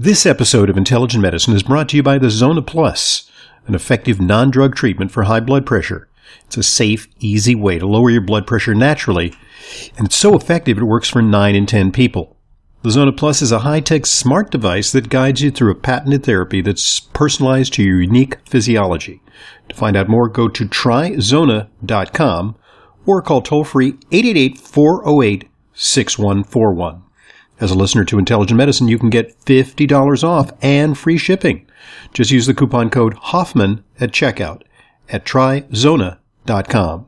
This episode of Intelligent Medicine is brought to you by the Zona Plus, an effective non-drug treatment for high blood pressure. It's a safe, easy way to lower your blood pressure naturally, and it's so effective it works for 9 in 10 people. The Zona Plus is a high-tech smart device that guides you through a patented therapy that's personalized to your unique physiology. To find out more, go to tryzona.com or call toll-free 888-408-6141. As a listener to Intelligent Medicine, you can get $50 off and free shipping. Just use the coupon code Hoffman at checkout at tryzona.com.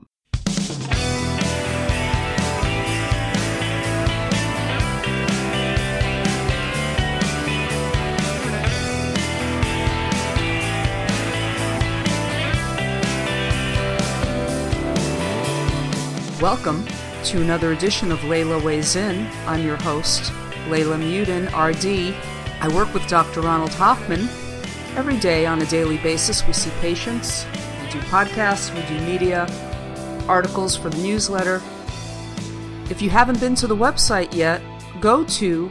Welcome to another edition of Layla Weighs In. I'm your host, Layla Mudin, RD. I work with Dr. Ronald Hoffman. Every day on a daily basis, we see patients, we do podcasts, we do media, articles for the newsletter. If you haven't been to the website yet, go to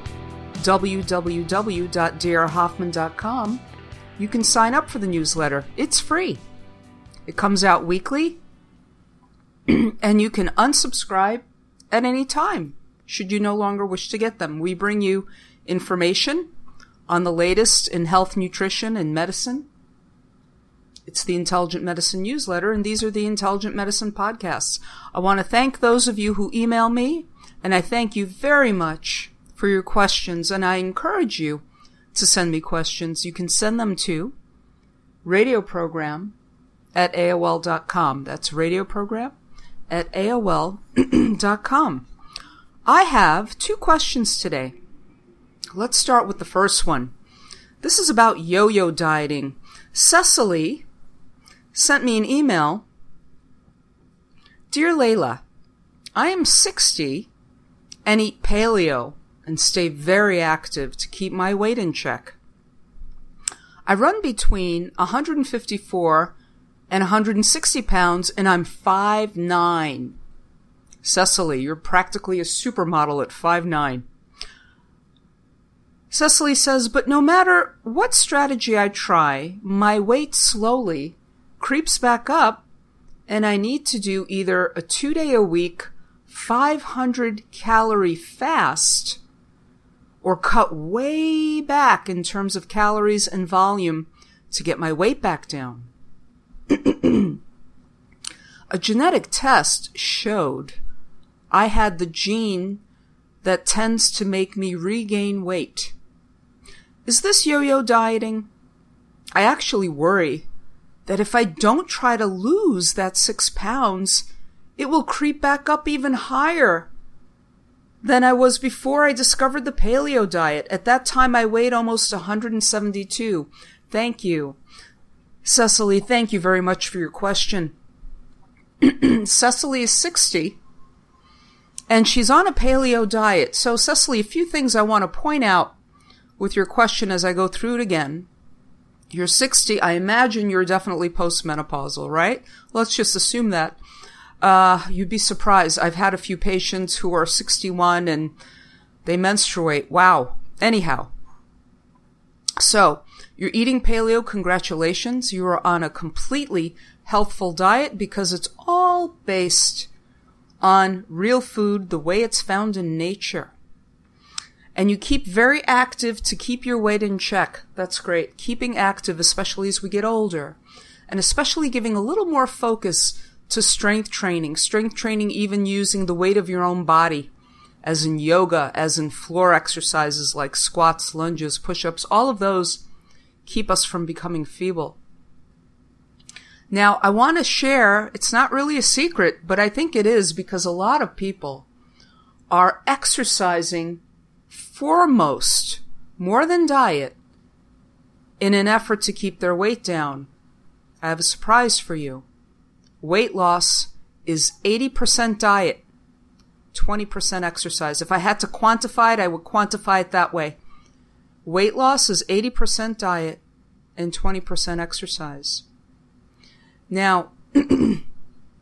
www.drhoffman.com. You can sign up for the newsletter. It's free. It comes out weekly. And you can unsubscribe at any time, should you no longer wish to get them. We bring you information on the latest in health, nutrition, and medicine. It's the Intelligent Medicine newsletter, and these are the Intelligent Medicine podcasts. I want to thank those of you who email me, and I thank you very much for your questions, and I encourage you to send me questions. You can send them to radioprogram@aol.com. That's radioprogram@aol.com. I have 2 questions today. Let's start with the first one. This is about yo-yo dieting. Cecily sent me an email. Dear Layla, I am 60 and eat paleo and stay very active to keep my weight in check. I run between 154 and 160 pounds, and I'm 5'9". Cecily, you're practically a supermodel at 5'9". Cecily says, but no matter what strategy I try, my weight slowly creeps back up, and I need to do either a 2-day-a-week 500-calorie fast or cut way back in terms of calories and volume to get my weight back down. A genetic test showed I had the gene that tends to make me regain weight. Is this yo-yo dieting? I actually worry that if I don't try to lose that 6 pounds, it will creep back up even higher than I was before I discovered the paleo diet. At that time, I weighed almost 172. Thank you. Cecily, thank you very much for your question. Cecily is 60, and she's on a paleo diet. So, Cecily, a few things I want to point out with your question as I go through it again. You're 60. I imagine you're definitely postmenopausal, right? Let's just assume that. You'd be surprised. I've had a few patients who are 61 and they menstruate. Wow. Anyhow. So, you're eating paleo, congratulations. You are on a completely healthful diet because it's all based on real food, the way it's found in nature. And you keep very active to keep your weight in check. That's great. Keeping active, especially as we get older. And especially giving a little more focus to strength training. Strength training even using the weight of your own body, as in yoga, as in floor exercises like squats, lunges, push-ups, all of those keep us from becoming feeble. Now, I want to share, it's not really a secret, but I think it is because a lot of people are exercising foremost, more than diet, in an effort to keep their weight down. I have a surprise for you. Weight loss is 80% diet, 20% exercise. If I had to quantify it, I would quantify it that way. Weight loss is 80% diet and 20% exercise. Now,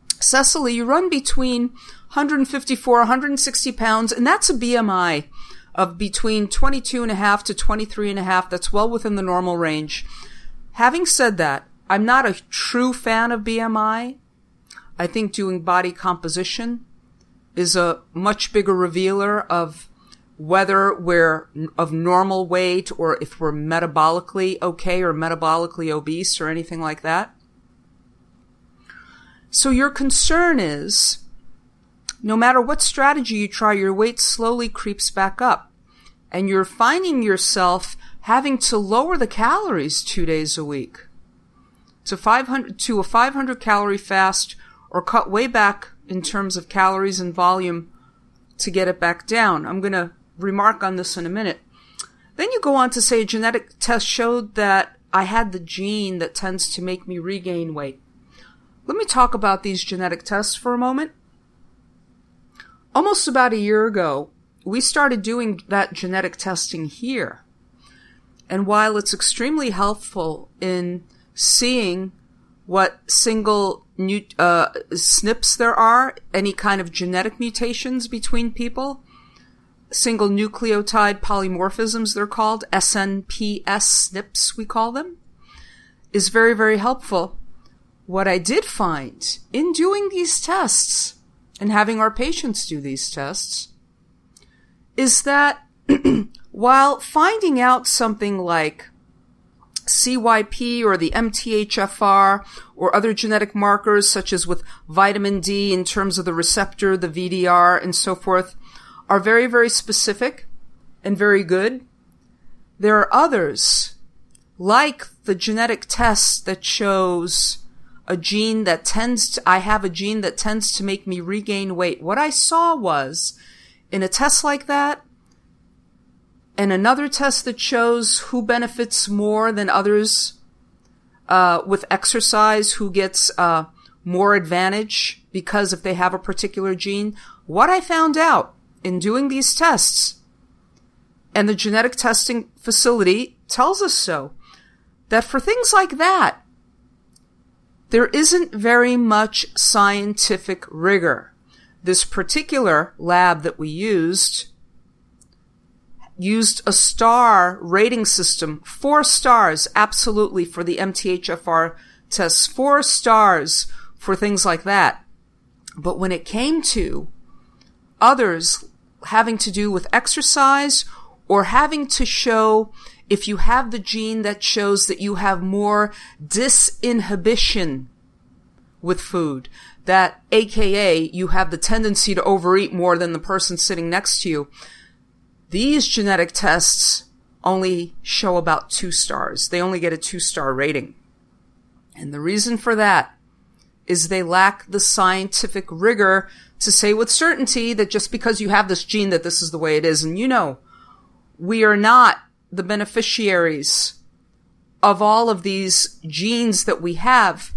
Cecily, you run between 154, 160 pounds, and that's a BMI of between 22.5 to 23.5. That's well within the normal range. Having said that, I'm not a true fan of BMI. I think doing body composition is a much bigger revealer of whether we're of normal weight or if we're metabolically okay or metabolically obese or anything like that. So your concern is, no matter what strategy you try, your weight slowly creeps back up. And you're finding yourself having to lower the calories 2 days a week to a 500 calorie fast, or cut way back in terms of calories and volume to get it back down. I'm going to remark on this in a minute. Then you go on to say a genetic test showed that I had the gene that tends to make me regain weight. Let me talk about these genetic tests for a moment. Almost about a year ago, we started doing that genetic testing here. And while it's extremely helpful in seeing what single SNPs there are, any kind of genetic mutations between people, single nucleotide polymorphisms they're called, SNPs, SNPs we call them, is very, very helpful. What I did find in doing these tests and having our patients do these tests is that while finding out something like CYP or the MTHFR or other genetic markers such as with vitamin D in terms of the receptor, the VDR, and so forth are very, very specific and very good, there are others like the genetic test that shows a gene that I have a gene that tends to make me regain weight. What I saw was, in a test like that, and another test that shows who benefits more than others with exercise, who gets more advantage because if they have a particular gene, what I found out in doing these tests, and the genetic testing facility tells us so, that for things like that, there isn't very much scientific rigor. This particular lab that we used a star rating system, 4 stars absolutely for the MTHFR tests, 4 stars for things like that. But when it came to others having to do with exercise or having to show if you have the gene that shows that you have more disinhibition with food, that AKA you have the tendency to overeat more than the person sitting next to you, these genetic tests only show about 2 stars. They only get a 2-star rating. And the reason for that is they lack the scientific rigor to say with certainty that just because you have this gene that this is the way it is. And you know, we are not the beneficiaries of all of these genes that we have.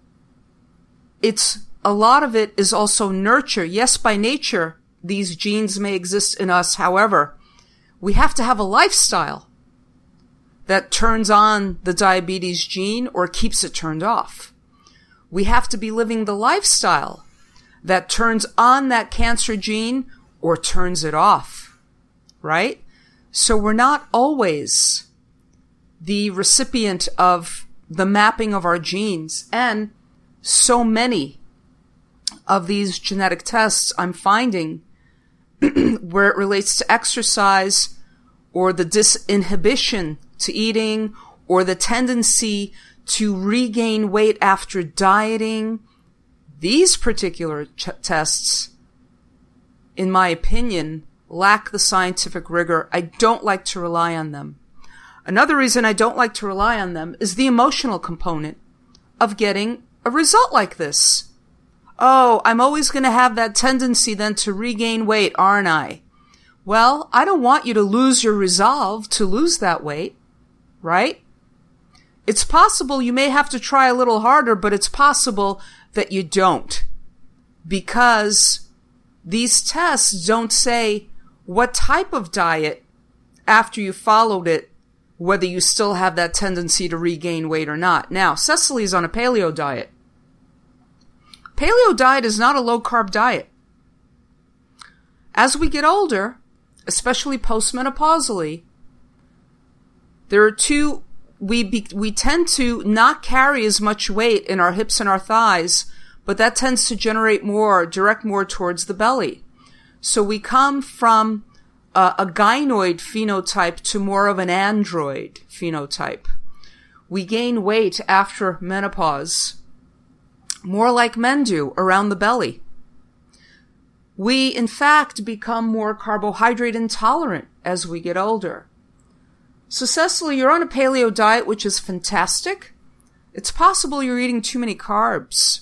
A lot of it is also nurture. Yes, by nature, these genes may exist in us. However, we have to have a lifestyle that turns on the diabetes gene or keeps it turned off. We have to be living the lifestyle that turns on that cancer gene or turns it off, right? So we're not always the recipient of the mapping of our genes. And so many of these genetic tests I'm finding where it relates to exercise or the disinhibition to eating or the tendency to regain weight after dieting, these particular tests, in my opinion, lack the scientific rigor. I don't like to rely on them. Another reason I don't like to rely on them is the emotional component of getting a result like this. Oh, I'm always going to have that tendency then to regain weight, aren't I? Well, I don't want you to lose your resolve to lose that weight, right? It's possible you may have to try a little harder, but it's possible that you don't. Because these tests don't say what type of diet, after you followed it, whether you still have that tendency to regain weight or not. Now, Cecily's on a paleo diet. Paleo diet is not a low-carb diet. As we get older, especially postmenopausally, there are two, we tend to not carry as much weight in our hips and our thighs, but that tends to direct more towards the belly. So we come from a gynoid phenotype to more of an android phenotype. We gain weight after menopause, more like men do, around the belly. We, in fact, become more carbohydrate intolerant as we get older. So, Cecily, you're on a paleo diet, which is fantastic. It's possible you're eating too many carbs.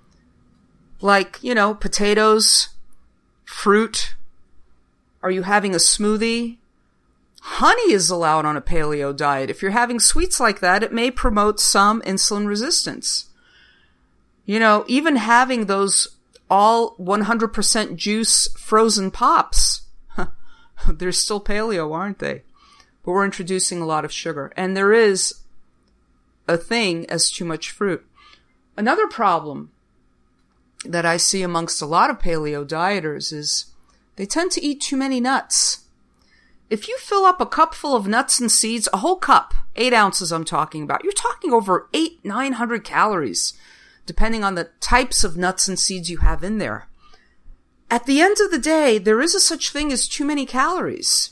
Like, potatoes, fruit. Are you having a smoothie? Honey is allowed on a paleo diet. If you're having sweets like that, it may promote some insulin resistance. Even having those all 100% juice frozen pops, they're still paleo, aren't they? But we're introducing a lot of sugar. And there is a thing as too much fruit. Another problem that I see amongst a lot of paleo dieters is they tend to eat too many nuts. If you fill up a cup full of nuts and seeds, a whole cup, 8 ounces I'm talking about, you're talking over 900 calories, depending on the types of nuts and seeds you have in there. At the end of the day, there is a such thing as too many calories.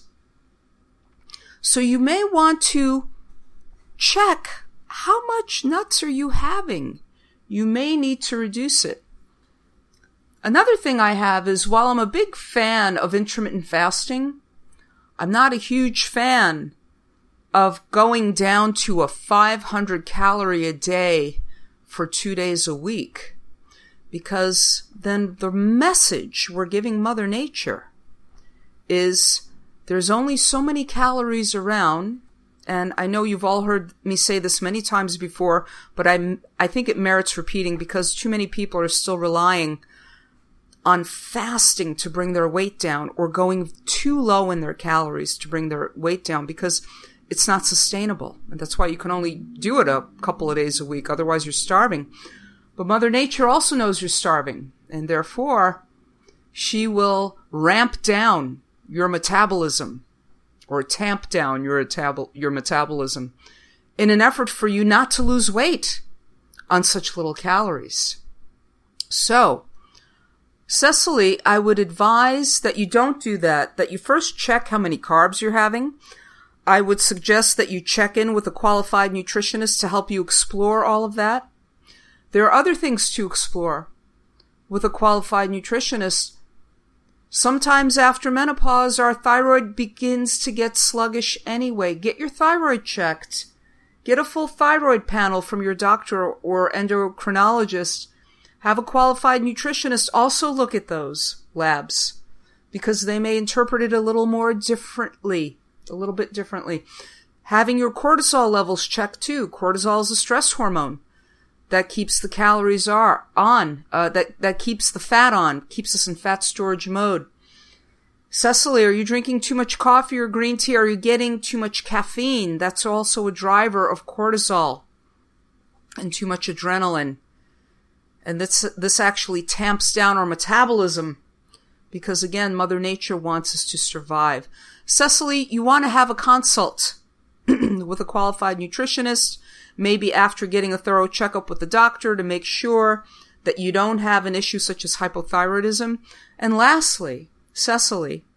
So you may want to check how much nuts are you having. You may need to reduce it. Another thing I have is, while I'm a big fan of intermittent fasting, I'm not a huge fan of going down to a 500 calorie a day for 2 days a week, because then the message we're giving Mother Nature is there's only so many calories around. And I know you've all heard me say this many times before, but I think it merits repeating, because too many people are still relying on fasting to bring their weight down, or going too low in their calories to bring their weight down, because it's not sustainable. And that's why you can only do it a couple of days a week. Otherwise, you're starving. But Mother Nature also knows you're starving, and therefore she will ramp down your metabolism, or tamp down your metabolism, in an effort for you not to lose weight on such little calories. So, Cecily, I would advise that you don't do that, that you first check how many carbs you're having. I would suggest that you check in with a qualified nutritionist to help you explore all of that. There are other things to explore with a qualified nutritionist. Sometimes after menopause, our thyroid begins to get sluggish anyway. Get your thyroid checked. Get a full thyroid panel from your doctor or endocrinologist. Have a qualified nutritionist also look at those labs, because they may interpret it a little bit differently. Having your cortisol levels checked too. Cortisol is a stress hormone that keeps the calories on, that keeps the fat on, keeps us in fat storage mode. Cecily, are you drinking too much coffee or green tea? Are you getting too much caffeine? That's also a driver of cortisol and too much adrenaline. And this actually tamps down our metabolism, because again, Mother Nature wants us to survive. Cecily, you want to have a consult with a qualified nutritionist, maybe after getting a thorough checkup with the doctor, to make sure that you don't have an issue such as hypothyroidism. And lastly, Cecily,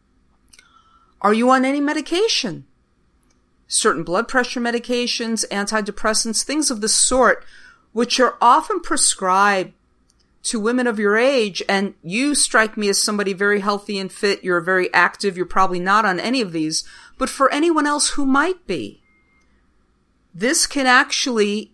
are you on any medication? Certain blood pressure medications, antidepressants, things of the sort, which are often prescribed to women of your age. And you strike me as somebody very healthy and fit. You're very active. You're probably not on any of these. But for anyone else who might be, this can actually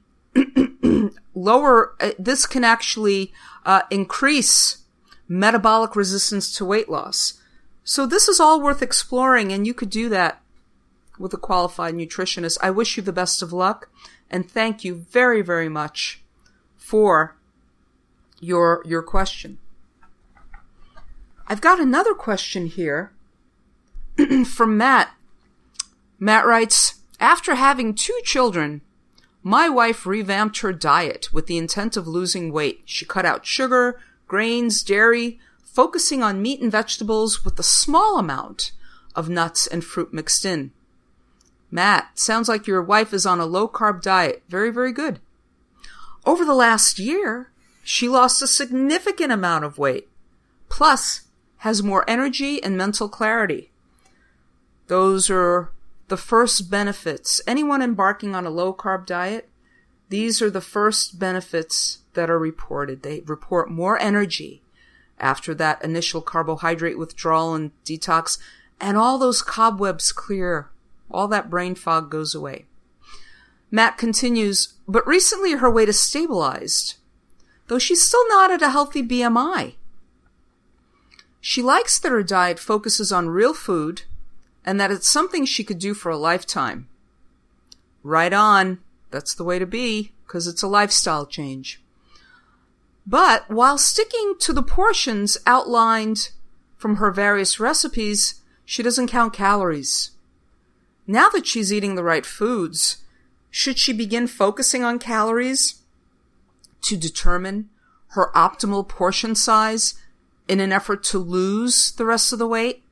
increase metabolic resistance to weight loss. So this is all worth exploring, and you could do that with a qualified nutritionist. I wish you the best of luck, and thank you very, very much for your question. I've got another question here from Matt. Matt writes, after having 2 children, my wife revamped her diet with the intent of losing weight. She cut out sugar, grains, dairy, focusing on meat and vegetables with a small amount of nuts and fruit mixed in. Matt, sounds like your wife is on a low-carb diet. Very, very good. Over the last year, she lost a significant amount of weight, plus has more energy and mental clarity. Those are the first benefits. Anyone embarking on a low-carb diet, these are the first benefits that are reported. They report more energy after that initial carbohydrate withdrawal and detox, and all those cobwebs clear. All that brain fog goes away. Matt continues, but recently her weight is stabilized, though she's still not at a healthy BMI. She likes that her diet focuses on real food and that it's something she could do for a lifetime. Right on. That's the way to be, because it's a lifestyle change. But while sticking to the portions outlined from her various recipes, she doesn't count calories. Now that she's eating the right foods, should she begin focusing on calories to determine her optimal portion size in an effort to lose the rest of the weight?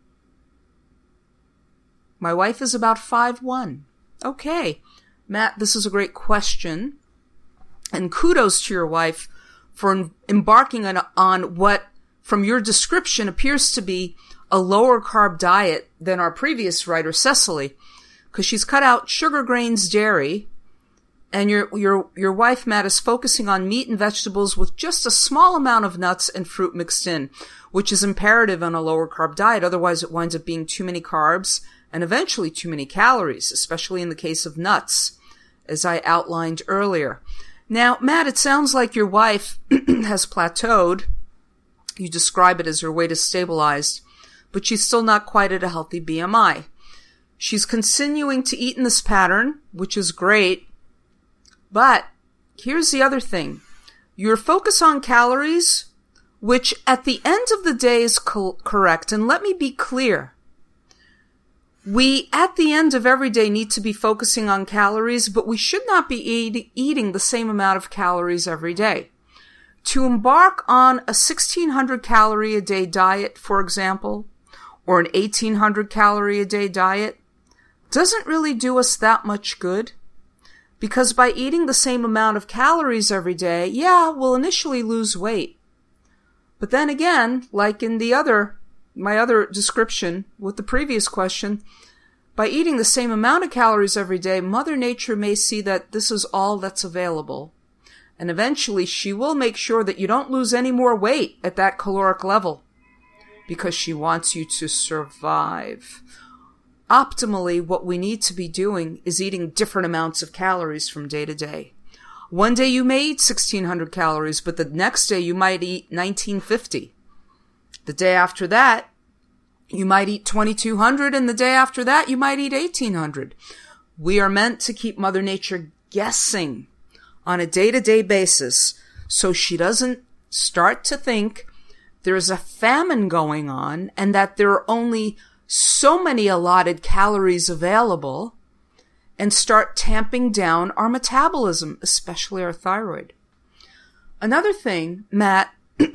My wife is about 5'1". Okay, Matt, this is a great question. And kudos to your wife for embarking on what, from your description, appears to be a lower carb diet than our previous writer, Cecily, because she's cut out sugar, grains, dairy, and your wife, Matt, is focusing on meat and vegetables with just a small amount of nuts and fruit mixed in, which is imperative on a lower carb diet. Otherwise, it winds up being too many carbs and eventually too many calories, especially in the case of nuts, as I outlined earlier. Now, Matt, it sounds like your wife has plateaued. You describe it as her weight is stabilized, but she's still not quite at a healthy BMI. She's continuing to eat in this pattern, which is great. But here's the other thing. Your focus on calories, which at the end of the day is correct. And let me be clear. We, at the end of every day, need to be focusing on calories, but we should not be eating the same amount of calories every day. To embark on a 1,600 calorie a day diet, for example, or an 1,800 calorie a day diet, doesn't really do us that much good. Because by eating the same amount of calories every day, yeah, we'll initially lose weight. But then again, like in my other description with the previous question, by eating the same amount of calories every day, Mother Nature may see that this is all that's available. And eventually she will make sure that you don't lose any more weight at that caloric level, because she wants you to survive. Optimally, what we need to be doing is eating different amounts of calories from day to day. One day you may eat 1,600 calories, but the next day you might eat 1,950. The day after that, you might eat 2,200, and the day after that, you might eat 1,800. We are meant to keep Mother Nature guessing on a day-to-day basis so she doesn't start to think there's a famine going on and that there are only so many allotted calories available, and start tamping down our metabolism, especially our thyroid. Another thing, Matt,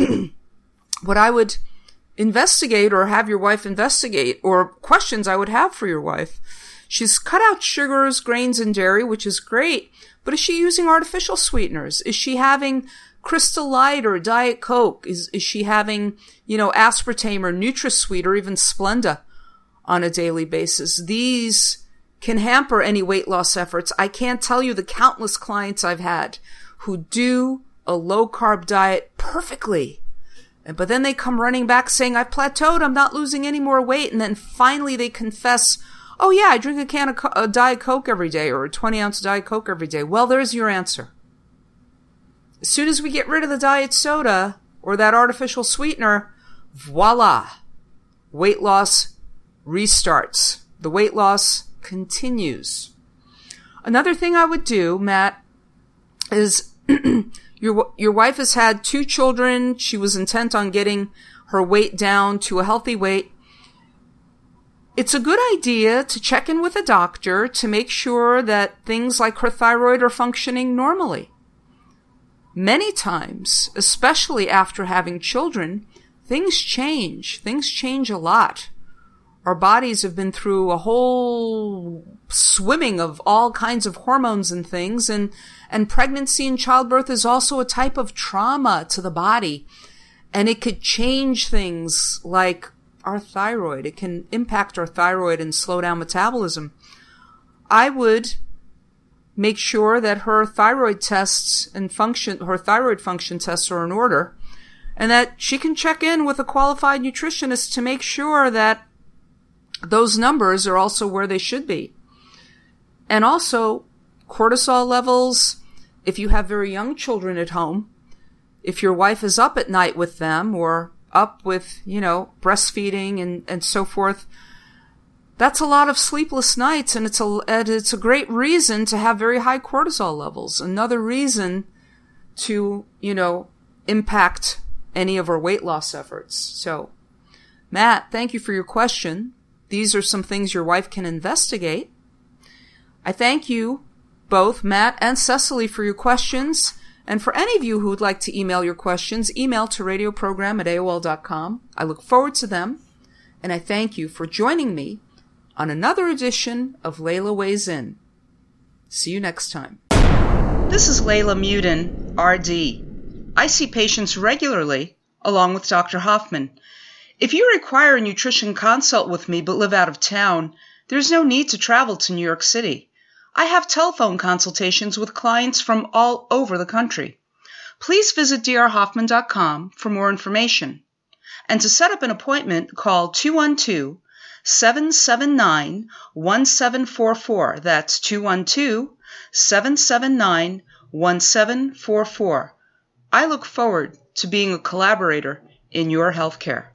what I would investigate or have your wife investigate, or questions I would have for your wife, she's cut out sugars, grains, and dairy, which is great, but is she using artificial sweeteners? Is she having Crystal Light or Diet Coke? Is she having, aspartame or NutraSweet or even Splenda on a daily basis? These can hamper any weight loss efforts. I can't tell you the countless clients I've had who do a low-carb diet perfectly, but then they come running back saying, I've plateaued, I'm not losing any more weight, and then finally they confess, oh yeah, I drink a can of Diet Coke every day, or a 20-ounce Diet Coke every day. Well, there's your answer. As soon as we get rid of the diet soda or that artificial sweetener, voila, weight loss restarts. The weight loss continues. Another thing I would do, Matt, is your wife has had 2 children. She was intent on getting her weight down to a healthy weight. It's a good idea to check in with a doctor to make sure that things like her thyroid are functioning normally. Many times, especially after having children, things change. Things change a lot. Our bodies have been through a whole swimming of all kinds of hormones and things, and pregnancy and childbirth is also a type of trauma to the body. And it could change things like our thyroid. It can impact our thyroid and slow down metabolism. I would make sure that her thyroid tests and her thyroid function tests are in order, and that she can check in with a qualified nutritionist to make sure that those numbers are also where they should be. And also, cortisol levels, if you have very young children at home, if your wife is up at night with them or up with, breastfeeding and so forth, that's a lot of sleepless nights, and it's a great reason to have very high cortisol levels. Another reason to, impact any of our weight loss efforts. So, Matt, thank you for your question. These are some things your wife can investigate. I thank you both, Matt and Cecily, for your questions. And for any of you who would like to email your questions, email to radioprogram@aol.com. I look forward to them. And I thank you for joining me on another edition of Layla Weighs In. See you next time. This is Layla Muden, RD. I see patients regularly, along with Dr. Hoffman. If you require a nutrition consult with me but live out of town, there's no need to travel to New York City. I have telephone consultations with clients from all over the country. Please visit drhoffman.com for more information. And to set up an appointment, call 212-779-1744. That's 212-779-1744. I look forward to being a collaborator in your healthcare.